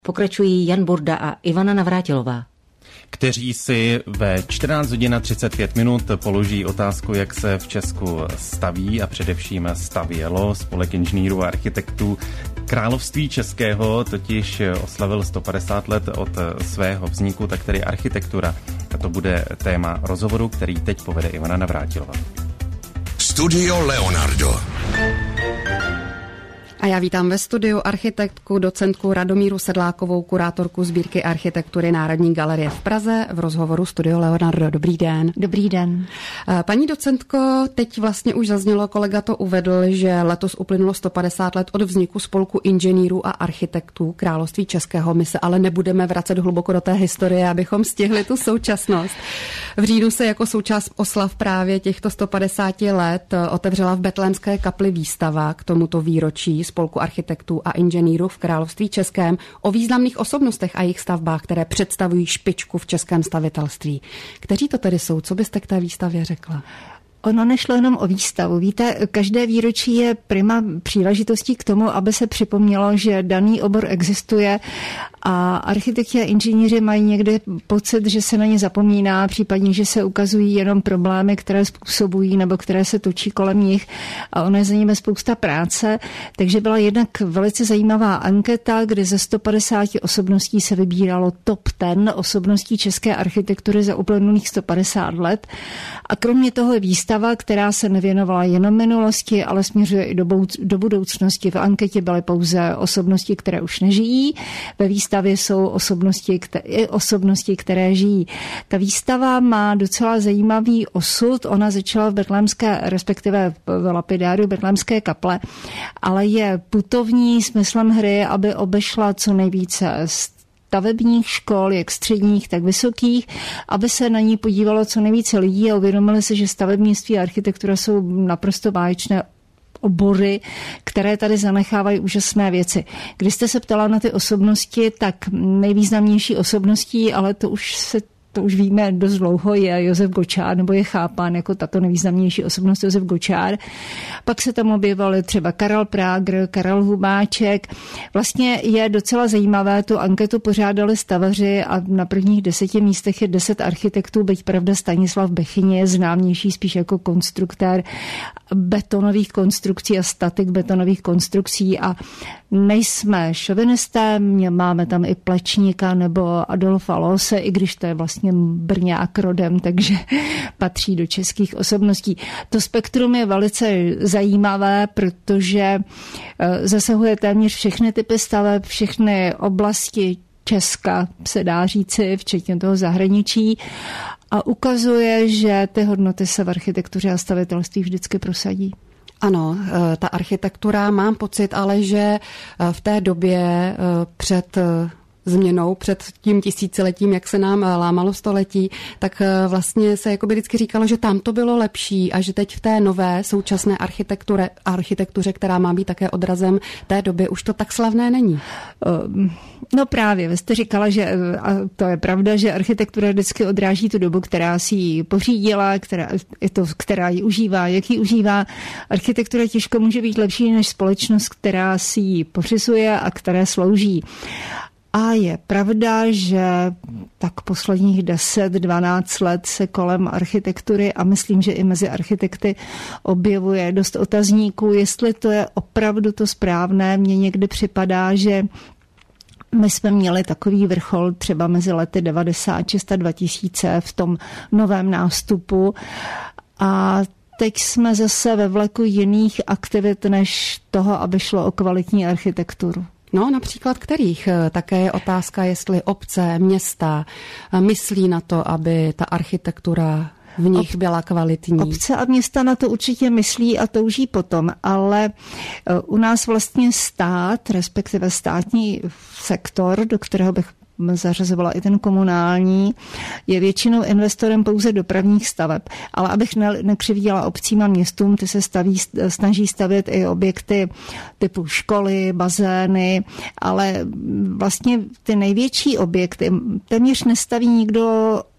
Pokračují Jan Burda a Ivana Navrátilová, kteří si ve 14 hodin 35 minut položí otázku, jak se v Česku staví a především stavělo. Spolek inženýrů a architektů Království českého totiž oslavil 150 let od svého vzniku, tak tedy architektura. A to bude téma rozhovoru, který teď povede Ivana Navrátilová. Studio Leonardo. A já vítám ve studiu architektku, docentku Radomíru Sedlákovou, kurátorku sbírky architektury Národní galerie v Praze v rozhovoru Studio Leonardo. Dobrý den. Dobrý den. Paní docentko, teď vlastně už zaznělo, kolega to uvedl, že letos uplynulo 150 let od vzniku spolku inženýrů a architektů Království českého. My se ale nebudeme vracet hluboko do té historie, abychom stihli tu současnost. V říjnu se jako součást oslav právě těchto 150 let otevřela v Betlémské kapli výstava k tomuto výročí spolku architektů a inženýrů v Království českém o významných osobnostech a jejich stavbách, které představují špičku v českém stavitelství. Kteří to tedy jsou? Co byste k té výstavě řekla? Ono nešlo jenom o výstavu. Víte, každé výročí je prima příležitostí k tomu, aby se připomnělo, že daný obor existuje a architekti a inženýři mají někdy pocit, že se na ně zapomíná, případně, že se ukazují jenom problémy, které způsobují nebo které se točí kolem nich a ono je za nimi spousta práce. Takže byla jednak velice zajímavá anketa, kde ze 150 osobností se vybíralo top 10 osobností české architektury za uplynulých 150 let. A kromě toho je výstava, která se nevěnovala jenom minulosti, ale směřuje i do budoucnosti. V anketě byly pouze osobnosti, které už nežijí. Ve výstavě jsou osobnosti, které žijí. Ta výstava má docela zajímavý osud. Ona začala v betlémské, respektive v lapidáriu Betlémské kaple, ale je putovní smyslem hry, aby obešla co nejvíce stavebních škol, jak středních, tak vysokých, aby se na ní podívalo co nejvíce lidí a uvědomili si, že stavebnictví a architektura jsou naprosto báječné obory, které tady zanechávají úžasné věci. Když jste se ptala na ty osobnosti, tak nejvýznamnější osobností, ale to už víme dost dlouho, je Josef Gočár, nebo je chápán jako tato nejvýznamnější osobnost Josef Gočár. Pak se tam objevovali třeba Karel Prágr, Karel Hubáček. Vlastně je docela zajímavé, tu anketu pořádali stavaři a na prvních 10 místech je 10 architektů, byť pravda Stanislav Bechyně je známější spíš jako konstruktér betonových konstrukcí a statik betonových konstrukcí a nejsme šovinisté, máme tam i Plečníka nebo Adolfa Loose, i když to je vlastně Brňák rodem, takže patří do českých osobností. To spektrum je velice zajímavé, protože zasahuje téměř všechny typy staveb, všechny oblasti Česka, se dá říci, včetně toho zahraničí, a ukazuje, že ty hodnoty se v architektuře a stavitelství vždycky prosadí. Ano, ta architektura, mám pocit, ale že v té době před změnou, před tím tisíciletím, jak se nám lámalo století, tak vlastně se jakoby vždycky říkalo, že tam to bylo lepší a že teď v té nové současné architektuře, která má být také odrazem té doby, už to tak slavné není. No právě, vy jste říkala, že a to je pravda, že architektura vždycky odráží tu dobu, která si ji pořídila, která ji užívá, jak ji užívá. Architektura těžko může být lepší než společnost, která si ji pořizuje a které slouží. A je pravda, že tak posledních 10-12 let se kolem architektury a myslím, že i mezi architekty objevuje dost otazníků, jestli to je opravdu to správné. Mně někdy připadá, že my jsme měli takový vrchol třeba mezi lety 96 a 2000 v tom novém nástupu a teď jsme zase ve vleku jiných aktivit než toho, aby šlo o kvalitní architekturu. No, například kterých? Také je otázka, jestli obce, města myslí na to, aby ta architektura v nich byla kvalitní. Obce a města na to určitě myslí a touží potom, ale u nás vlastně stát, respektive státní sektor, do kterého bych zařazovala i ten komunální, je většinou investorem pouze dopravních staveb. Ale abych nekřivděla obcím a městům, ty se snaží stavět i objekty typu školy, bazény, ale vlastně ty největší objekty téměř nestaví nikdo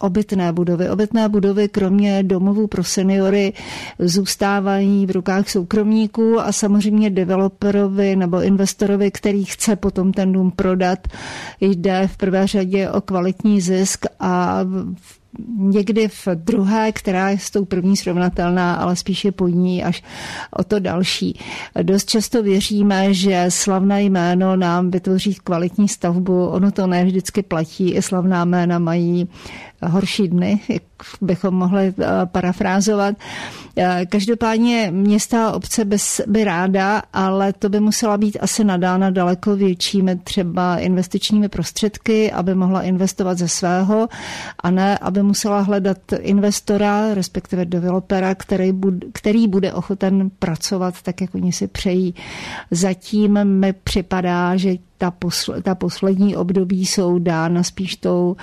obytné budovy. Obytné budovy kromě domovů pro seniory zůstávají v rukách soukromníků a samozřejmě developerovi nebo investorovi, který chce potom ten dům prodat, jde v prvé řadě o kvalitní zisk a někdy v druhé, která je s tou první srovnatelná, ale spíše po ní až o to další. Dost často věříme, že slavné jméno nám vytvoří kvalitní stavbu. Ono to ne vždycky platí. I slavná jména mají horší dny, jak bychom mohli parafrázovat. Každopádně města a obce by ráda, ale to by musela být asi nadána daleko většími třeba investičními prostředky, aby mohla investovat ze svého a ne, aby musela hledat investora, respektive developera, který bude ochoten pracovat tak, jak oni si přejí. Zatím mi připadá, že ta poslední období jsou dána spíš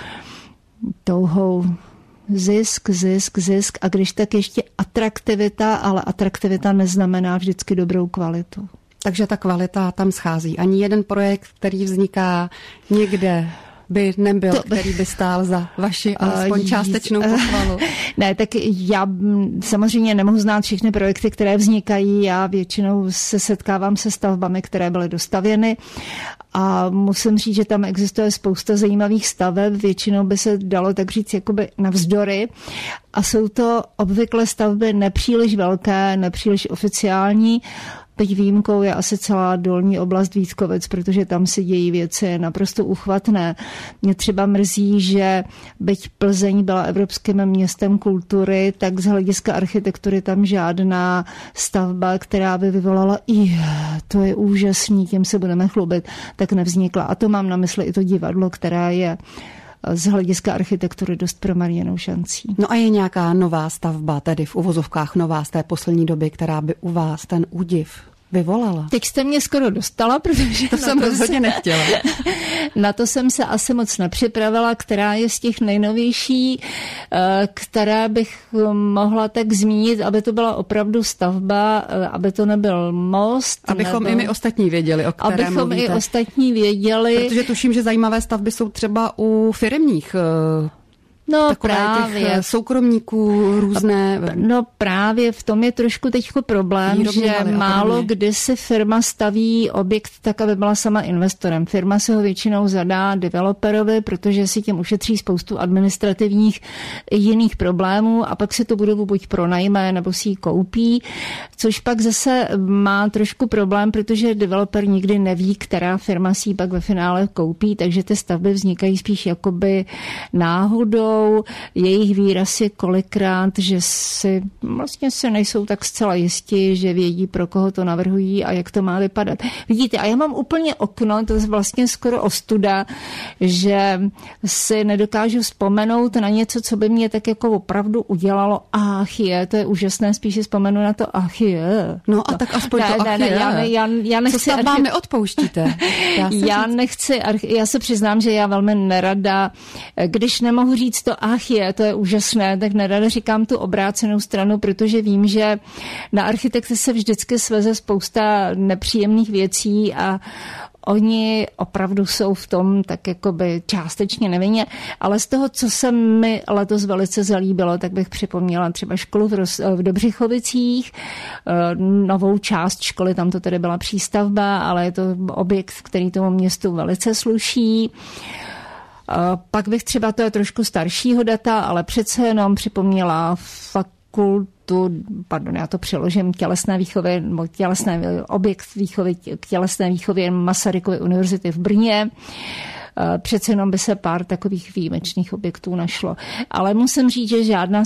touhou zisk a když tak ještě atraktivita, ale atraktivita neznamená vždycky dobrou kvalitu. Takže ta kvalita tam schází. Ani jeden projekt, který vzniká někde, by nebyl, který by stál za vaši alespoň částečnou pochvalu. Ne, tak já samozřejmě nemohu znát všechny projekty, které vznikají. Já většinou se setkávám se stavbami, které byly dostavěny a musím říct, že tam existuje spousta zajímavých staveb. Většinou by se dalo tak říct jakoby navzdory a jsou to obvykle stavby nepříliš velké, nepříliš oficiální. Teď výjimkou je asi celá dolní oblast Vítkovic, protože tam se dějí věci naprosto uchvatné. Mě třeba mrzí, že byť Plzeň byla evropským městem kultury, tak z hlediska architektury tam žádná stavba, která by vyvolala to je úžasný, tím se budeme chlubit, tak nevznikla. A to mám na mysli i to divadlo, které je z hlediska architektury dost promarněnou šancí. No a je nějaká nová stavba, tedy v uvozovkách nová z té poslední doby, která by u vás ten údiv vyvolala? Teď jste mě skoro dostala, protože to jsem rozhodně nechtěla. Na to jsem se asi moc nepřipravila, která je z těch nejnovější, která bych mohla tak zmínit, aby to byla opravdu stavba, aby to nebyl most. Abychom i my ostatní věděli, o které abychom mluvíte. I ostatní věděli. Protože tuším, že zajímavé stavby jsou třeba u firemních právě těch soukromníků různé. No právě v tom je trošku teďko problém, že málo kdy si firma staví objekt tak, aby byla sama investorem. Firma si ho většinou zadá developerovi, protože si tím ušetří spoustu administrativních jiných problémů a pak si tu budovu buď pronajme, nebo si ji koupí, což pak zase má trošku problém, protože developer nikdy neví, která firma si ji pak ve finále koupí, takže ty stavby vznikají spíš jakoby náhodou. Jejich výraz je kolikrát, že si vlastně se nejsou tak zcela jistí, že vědí, pro koho to navrhují a jak to má vypadat. Vidíte, a já mám úplně okno, to je vlastně skoro ostuda, že si nedokážu vzpomenout na něco, co by mě tak jako opravdu udělalo. To je úžasné, spíš si vzpomenu na to, No a tak aspoň já nechci. Co snad vám neodpouštíte? Já se přiznám, že já velmi nerada, když nemohu říct to je úžasné, tak nerada říkám tu obrácenou stranu, protože vím, že na architekty se vždycky sveze spousta nepříjemných věcí a oni opravdu jsou v tom tak jakoby částečně nevinně, ale z toho, co se mi letos velice zalíbilo, tak bych připomněla třeba školu v Dobřichovicích, novou část školy, tam to tedy byla přístavba, ale je to objekt, který tomu městu velice sluší. Pak bych třeba, to je trošku staršího data, ale přece jenom připomněla fakultu, já to přeložím, tělesné výchovy, objekt výchovy k tělesné výchově Masarykovy univerzity v Brně. Přece jenom by se pár takových výjimečných objektů našlo. Ale musím říct, že žádná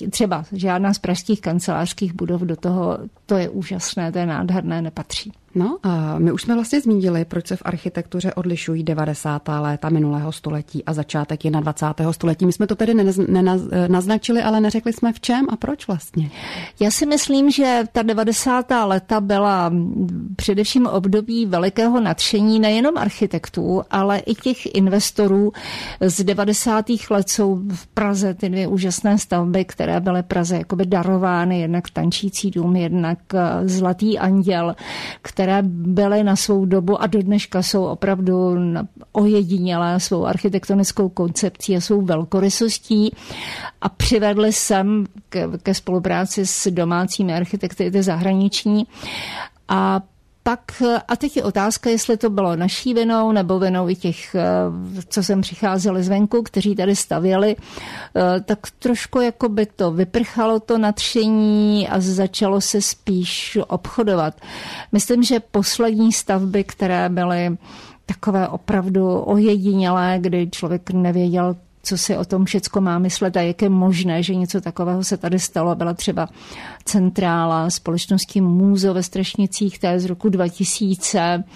z pražských kancelářských budov do toho, to je úžasné, to je nádherné, nepatří. No a my už jsme vlastně zmínili, proč se v architektuře odlišují 90. léta minulého století a začátek 21. století. My jsme to tedy naznačili, ale neřekli jsme v čem a proč vlastně. Já si myslím, že ta 90. léta byla především období velikého nadšení nejenom architektů, ale i těch investorů. Z 90. let jsou v Praze ty dvě úžasné stavby, které byly Praze jakoby darovány, jednak Tančící dům, jednak Zlatý anděl, které které byly na svou dobu a do dneška jsou opravdu ojedinělé svou architektonickou koncepcí a svou velkorysostí a přivedly sem ke spolupráci s domácími architekty ty zahraniční. A teď je otázka, jestli to bylo naší vinou nebo vinou i těch, co sem přicházeli zvenku, kteří tady stavěli, tak trošku jako by to vyprchalo to nadšení a začalo se spíš obchodovat. Myslím, že poslední stavby, které byly takové opravdu ojedinělé, kdy člověk nevěděl, co si o tom všecko má myslet a jak je možné, že něco takového se tady stalo. Byla třeba centrála společnosti Muzo ve Strašnicích, ta je z roku 2000.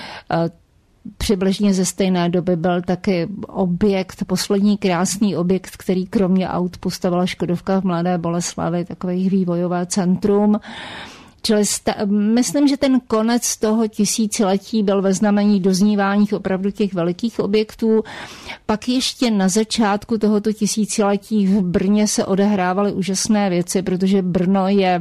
Přibližně ze stejné doby byl taky objekt, poslední krásný objekt, který kromě aut postavila Škodovka v Mladé Boleslavi, takové vývojové centrum. Čili myslím, že ten konec toho tisíciletí byl ve znamení doznívání opravdu těch velikých objektů. Pak ještě na začátku tohoto tisíciletí v Brně se odehrávaly úžasné věci, protože Brno je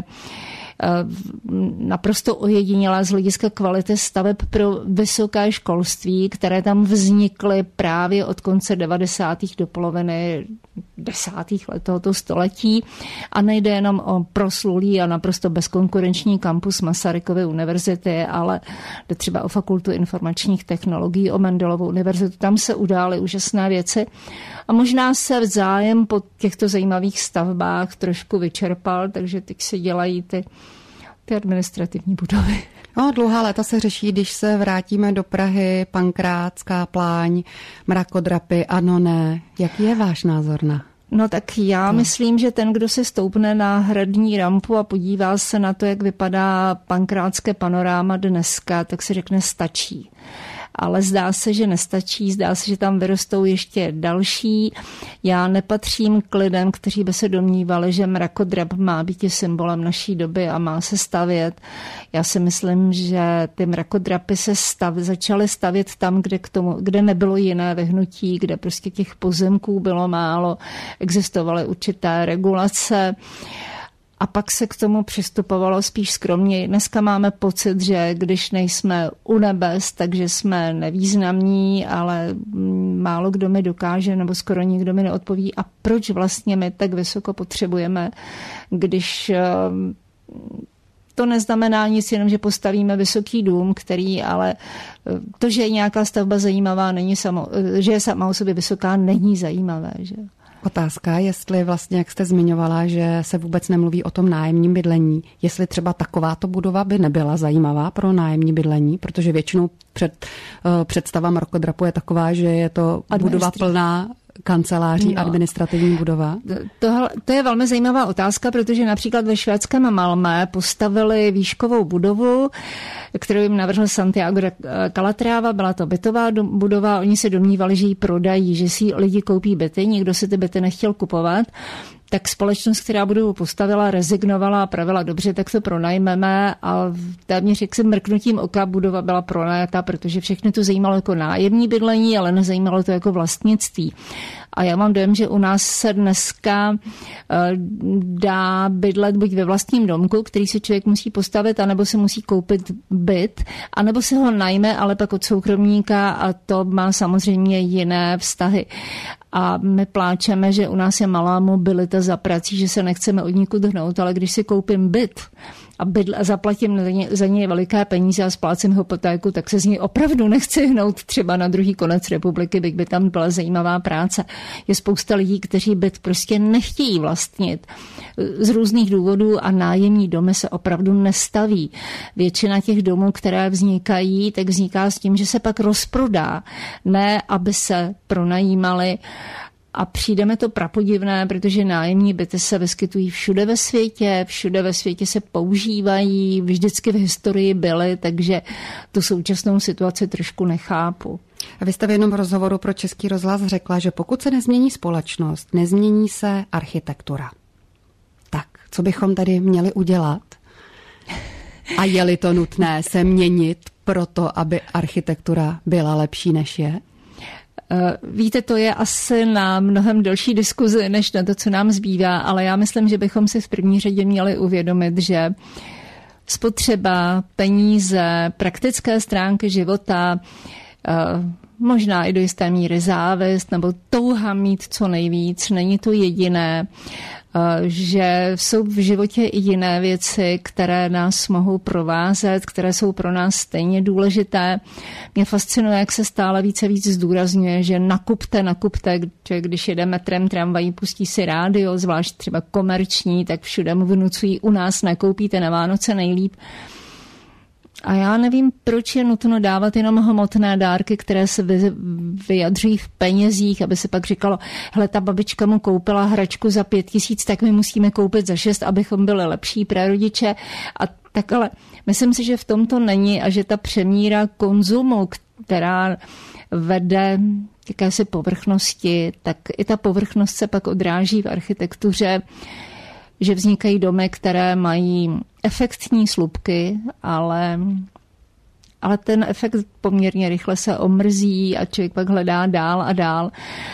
naprosto ojedinělá z hlediska kvality staveb pro vysoké školství, které tam vznikly právě od konce 90. do poloviny 10. let tohoto století. A nejde jenom o proslulý a naprosto bezkonkurenční kampus Masarykovy univerzity, ale jde třeba o fakultu informačních technologií, o Mendelovu univerzitu. Tam se udály úžasné věci. A možná se zájem po těchto zajímavých stavbách trošku vyčerpal, takže teď se dělají ty administrativní budovy. No, dlouhá léta se řeší, když se vrátíme do Prahy, Pankrátská pláň, mrakodrapy, ano, ne. Jaký je váš názor na? No tak já myslím, že ten, kdo se stoupne na hradní rampu a podívá se na to, jak vypadá pankrátské panoráma dneska, tak si řekne stačí. Ale zdá se, že nestačí, zdá se, že tam vyrostou ještě další. Já nepatřím k lidem, kteří by se domnívali, že mrakodrap má být symbolem naší doby a má se stavět. Já si myslím, že ty mrakodrapy se začaly stavět tam, kde nebylo jiné vyhnutí, kde prostě těch pozemků bylo málo, existovaly určité regulace. A pak se k tomu přistupovalo spíš skromně. Dneska máme pocit, že když nejsme u nebes, takže jsme nevýznamní, ale málo kdo mi dokáže, nebo skoro nikdo mi neodpoví. A proč vlastně my tak vysoko potřebujeme, když to neznamená nic, jenom že postavíme vysoký dům, který ale to, že je nějaká stavba zajímavá, že je sama o sobě vysoká, není zajímavé, že? Otázka, jestli vlastně, jak jste zmiňovala, že se vůbec nemluví o tom nájemním bydlení, jestli třeba takováto budova by nebyla zajímavá pro nájemní bydlení, protože většinou představa mrakodrapu je taková, že je to budova plná kanceláří, administrativní budova? To je velmi zajímavá otázka, protože například ve švédském Malmö postavili výškovou budovu, kterou jim navrhl Santiago de Calatrava. Byla to bytová budova, oni se domnívali, že ji prodají, že si lidi koupí byty, nikdo si ty byty nechtěl kupovat. Tak společnost, která budovu postavila, rezignovala a pravila dobře, tak to pronajmeme a téměř jak se mrknutím oka budova byla pronajata, protože všechny to zajímalo jako nájemní bydlení, ale nezajímalo to jako vlastnictví. A já mám dojem, že u nás se dneska dá bydlet buď ve vlastním domku, který si člověk musí postavit, anebo se musí koupit byt, anebo se ho najme, ale pak od soukromníka a to má samozřejmě jiné vztahy. A my pláčeme, že u nás je malá mobilita za prací, že se nechceme od nikud hnout, ale když si koupím byt a zaplatím za něj veliké peníze a splácím hypotéku, tak se z něj opravdu nechci hnout třeba na druhý konec republiky, byť by tam byla zajímavá práce. Je spousta lidí, kteří byt prostě nechtějí vlastnit z různých důvodů a nájemní domy se opravdu nestaví. Většina těch domů, které vznikají, tak vzniká s tím, že se pak rozprodá, ne aby se pronajímaly. A přijde mi to prapodivné, protože nájemní byty se vyskytují všude ve světě se používají, vždycky v historii byly, takže tu současnou situaci trošku nechápu. A vy jste v jednom rozhovoru pro Český rozhlas řekla, že pokud se nezmění společnost, nezmění se architektura. Tak, co bychom tady měli udělat? A je-li to nutné se měnit proto, aby architektura byla lepší, než je? Víte, to je asi na mnohem delší diskuzi, než na to, co nám zbývá, ale já myslím, že bychom si v první řadě měli uvědomit, že spotřeba, peníze, praktické stránky života, možná i do jisté míry závist nebo touha mít co nejvíc. Není to jediné, že jsou v životě i jiné věci, které nás mohou provázet, které jsou pro nás stejně důležité. Mě fascinuje, jak se stále více víc zdůrazňuje, že nakupte, že když jede metrem, tramvají, pustí si rádio, zvlášť třeba komerční, tak všude mu vnucují, u nás nekoupíte na Vánoce nejlíp. A já nevím, proč je nutno dávat jenom hmotné dárky, které se vyjadřují v penězích, aby se pak říkalo, hele, ta babička mu koupila hračku za 5 000, tak my musíme koupit za 6, abychom byli lepší prarodiče. A tak ale myslím si, že v tom to není a že ta přemíra konzumu, která vede k jakési povrchnosti, tak i ta povrchnost se pak odráží v architektuře, že vznikají domy, které mají efektní slupky, ale ten efekt poměrně rychle se omrzí a člověk pak hledá dál a dál.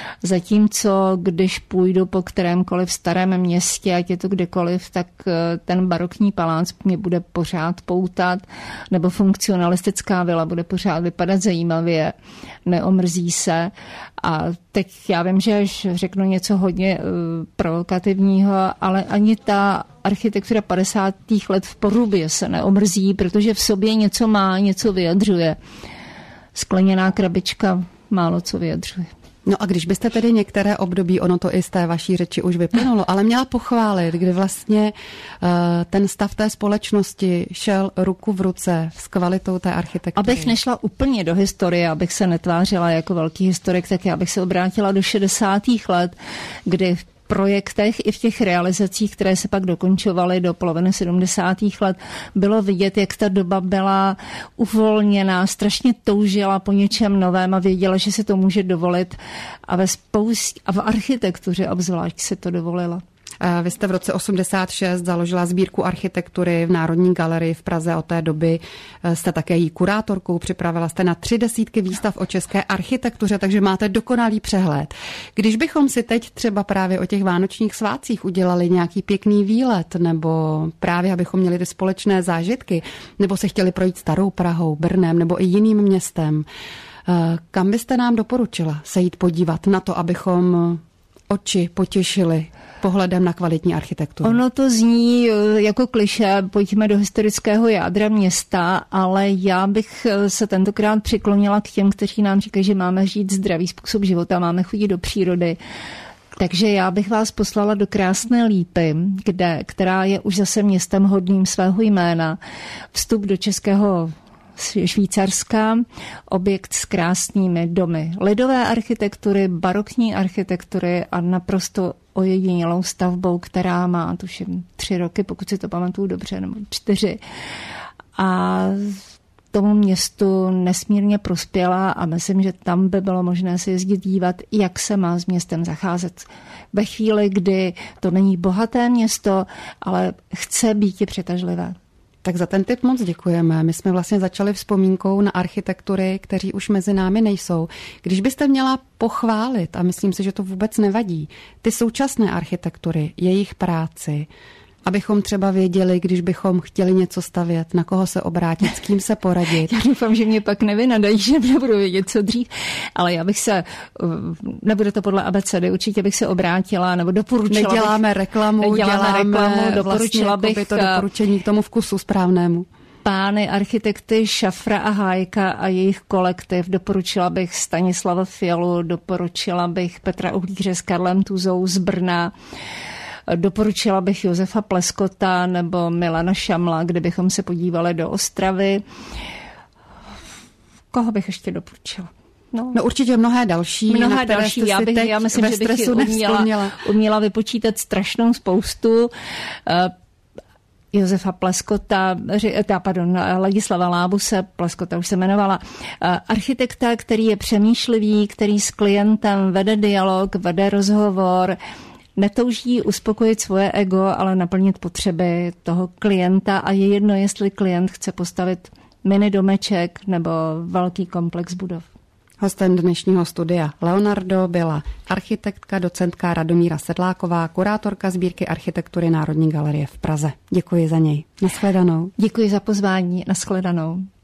Zatímco, když půjdu po kterémkoliv starém městě, ať je to kdekoliv, tak ten barokní palác mě bude pořád poutat, nebo funkcionalistická vila bude pořád vypadat zajímavě, neomrzí se. A teď já vím, že až řeknu něco hodně provokativního, ale ani ta architektura 50. let v Porubě se neomrzí, protože v sobě něco má, něco vyjadřuje. Skleněná krabička málo co vyjadřuje. No a když byste tedy některé období, ono to i z té vaší řeči už vyplynulo, ale měla pochválit, kdy vlastně ten stav té společnosti šel ruku v ruce s kvalitou té architektury. Abych nešla úplně do historie, abych se netvářila jako velký historik, tak já bych se obrátila do 60. let, kdy v projektech i v těch realizacích, které se pak dokončovaly do poloviny 70. let, bylo vidět, jak ta doba byla uvolněná, strašně toužila po něčem novém a věděla, že si to může dovolit a v architektuře obzvlášť se to dovolila. Vy jste v roce 86 založila sbírku architektury v Národní galerii v Praze. Od té doby jste také její kurátorkou, připravila jste na 30 výstav o české architektuře, takže máte dokonalý přehled. Když bychom si teď třeba právě o těch vánočních svátcích udělali nějaký pěkný výlet, nebo právě abychom měli ty společné zážitky, nebo se chtěli projít Starou Prahou, Brnem nebo i jiným městem, kam byste nám doporučila se jít podívat na to, abychom oči potěšili pohledem na kvalitní architekturu? Ono to zní jako klišé, pojďme do historického jádra města, ale já bych se tentokrát přiklonila k těm, kteří nám říkají, že máme žít zdravý způsob života, máme chodit do přírody. Takže já bych vás poslala do krásné Lípy, která je už zase městem hodným svého jména. Vstup do českého Švýcarska, objekt s krásnými domy lidové architektury, barokní architektury a naprosto ojedinělou stavbou, která má tuším 3 roky, pokud si to pamatuju dobře, nebo 4. A tomu městu nesmírně prospěla a myslím, že tam by bylo možné se jezdit dívat, jak se má s městem zacházet. Ve chvíli, kdy to není bohaté město, ale chce být přitažlivé. Tak za ten tip moc děkujeme. My jsme vlastně začali vzpomínkou na architektury, kteří už mezi námi nejsou. Když byste měla pochválit, a myslím si, že to vůbec nevadí, ty současné architektury, jejich práci, abychom třeba věděli, když bychom chtěli něco stavět, na koho se obrátit, s kým se poradit. Já doufám, že mě pak nevynadají, že nebudu vědět, co dřív, ale já bych se, nebude to podle abecedy, určitě bych se obrátila, nebo doporučila. Neděláme reklamu, doporučila bych to doporučení k tomu vkusu správnému. Pány architekty Šafra a Hájka a jejich kolektiv. Doporučila bych Stanislava Fialu, doporučila bych Petra Uhlíře s Karlem Tuzou z Brna. Doporučila bych Josefa Pleskota nebo Milana Šamla, kdybychom se podívali do Ostravy. Koho bych ještě doporučila? No určitě mnohé další. Já myslím, že bych uměla vypočítat strašnou spoustu. Josefa Pleskota, Ladislava Lábuse, Pleskota už se jmenovala, architekta, který je přemýšlivý, který s klientem vede dialog, vede rozhovor, netouží uspokojit svoje ego, ale naplnit potřeby toho klienta a je jedno, jestli klient chce postavit mini domeček nebo velký komplex budov. Hostem dnešního studia Leonardo byla architektka, docentka Radomíra Sedláková, kurátorka sbírky architektury Národní galerie v Praze. Děkuji za něj. Nashledanou. Děkuji za pozvání. Nashledanou.